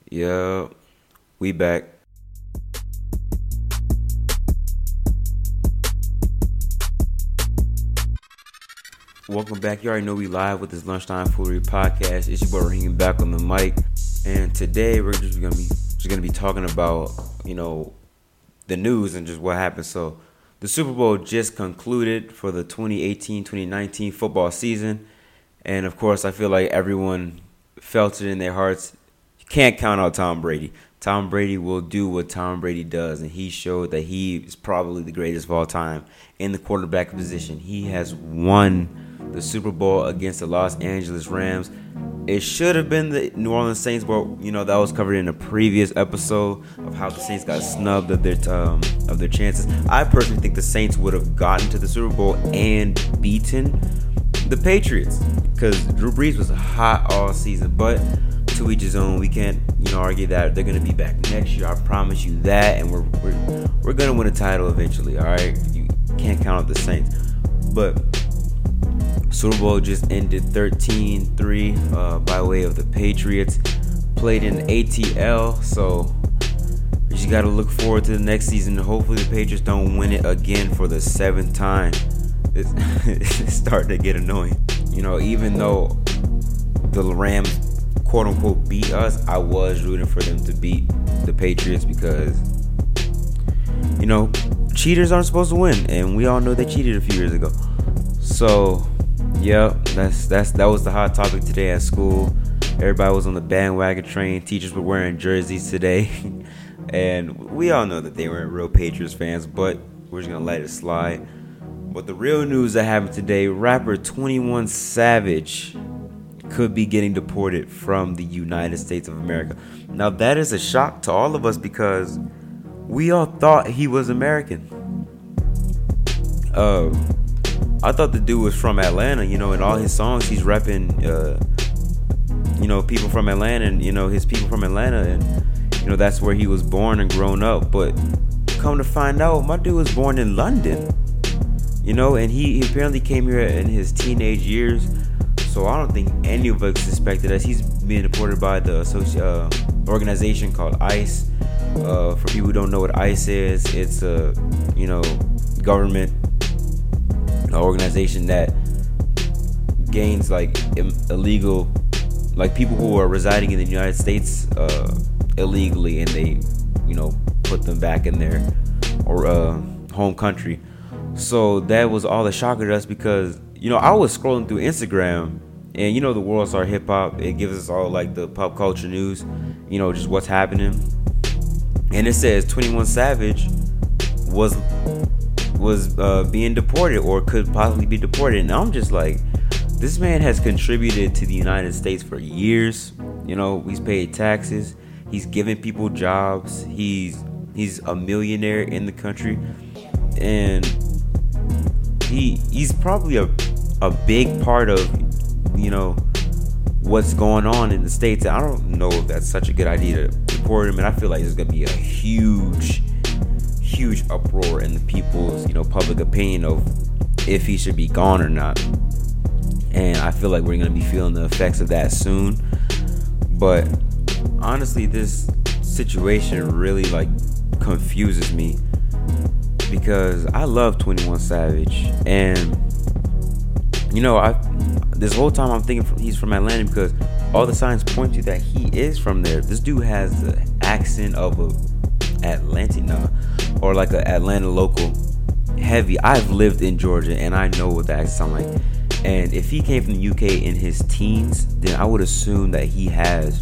Yeah, we back. Welcome back. You already know we live with this Lunchtime Foolery podcast. It's your boy Raheem back on the mic, and today we're just gonna be talking about the news and just what happened. So the Super Bowl just concluded for the 2018-2019 football season, and of course I feel like everyone felt it in their hearts. You can't count out Tom Brady. Tom Brady will do what Tom Brady does, and he showed that he is probably the greatest of all time in the quarterback position. He has won the Super Bowl against the Los Angeles Rams. It should have been the New Orleans Saints, but that was covered in a previous episode of how the Saints got snubbed of their chances. I personally think the Saints would have gotten to the Super Bowl and beaten the Patriots because Drew Brees was hot all season. But to each his own. We can't argue that they're gonna be back next year. I promise you that, and we're gonna win a title eventually. All right, you can't count out the Saints, but Super Bowl just ended 13-3 by way of the Patriots. Played in ATL, so we just got to look forward to the next season. Hopefully the Patriots don't win it again for the 7th time. It's starting to get annoying. Even though the Rams, quote-unquote, beat us, I was rooting for them to beat the Patriots because, cheaters aren't supposed to win, and we all know they cheated a few years ago. So yeah, that was the hot topic today at school. Everybody was on the bandwagon train. Teachers were wearing jerseys today. And we all know that they weren't real Patriots fans, but we're just going to let it slide. But the real news that happened today, rapper 21 Savage could be getting deported from the United States of America. Now, that is a shock to all of us because we all thought he was American. I thought the dude was from Atlanta, in all his songs he's repping, people from Atlanta and, his people from Atlanta and, that's where he was born and grown up. But come to find out, my dude was born in London, and he apparently came here in his teenage years. So I don't think any of us suspected us. He's being deported by the organization called ICE. For people who don't know what ICE is, it's a, government organization that gains illegal, people who are residing in the United States illegally, and they put them back in their home country. So that was all the shocker to us because I was scrolling through Instagram, and the World Star Hip Hop, it gives us all the pop culture news, just what's happening, and it says 21 Savage was being deported or could possibly be deported. And I'm just like, this man has contributed to the United States for years. He's paid taxes. He's given people jobs. He's a millionaire in the country, and he's probably a big part of what's going on in the States. I don't know if that's such a good idea to deport him, and I feel like there's gonna be a huge uproar in the people's public opinion of if he should be gone or not. And I feel like we're gonna be feeling the effects of that soon. But honestly, this situation really confuses me because I love 21 Savage, and this whole time I'm thinking he's from Atlanta because all the signs point to that he is from there. This dude has the accent of a Atlantic, or like a Atlanta local heavy. I've lived in Georgia and I know what the accent sound like. And if he came from the UK in his teens, then I would assume that he has,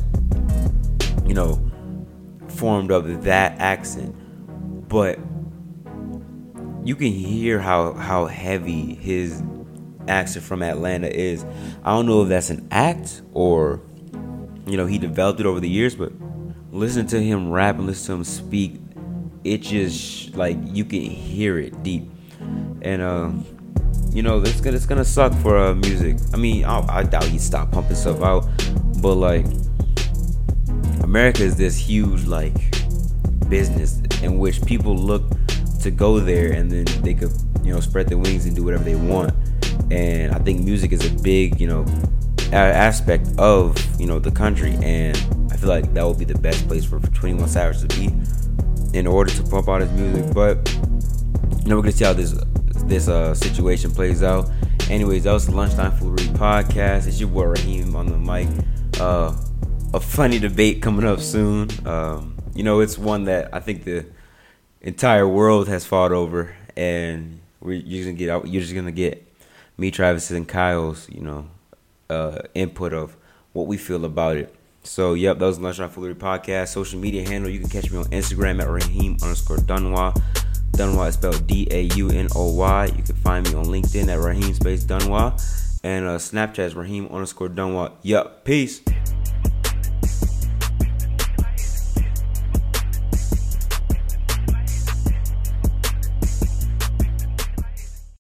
formed of that accent. But you can hear how heavy his accent from Atlanta is. I don't know if that's an act or, he developed it over the years, but listen to him rap and listen to him speak. It just you can hear it deep, and it's gonna suck for music. I mean, I doubt he'd stop pumping stuff out, but America is this huge business in which people look to go there, and then they could spread their wings and do whatever they want. And I think music is a big aspect of the country, and I feel feel like that would be the best place for 21 Savage to be in order to pump out his music. But we're gonna see how this situation plays out. Anyways, that was the Lunchtime Foolery Podcast. It's your boy Raheem on the mic. A funny debate coming up soon. It's one that I think the entire world has fought over, and you're just gonna get me, Travis, and Kyle's input of what we feel about it. So that was the Lunchtime Foolery Podcast. Social media handle, you can catch me on Instagram at Raheem_Dunwa. Dunwa is spelled Daunoy. You can find me on LinkedIn at Raheem Dunwa, and Snapchat is Raheem_Dunwa. Peace.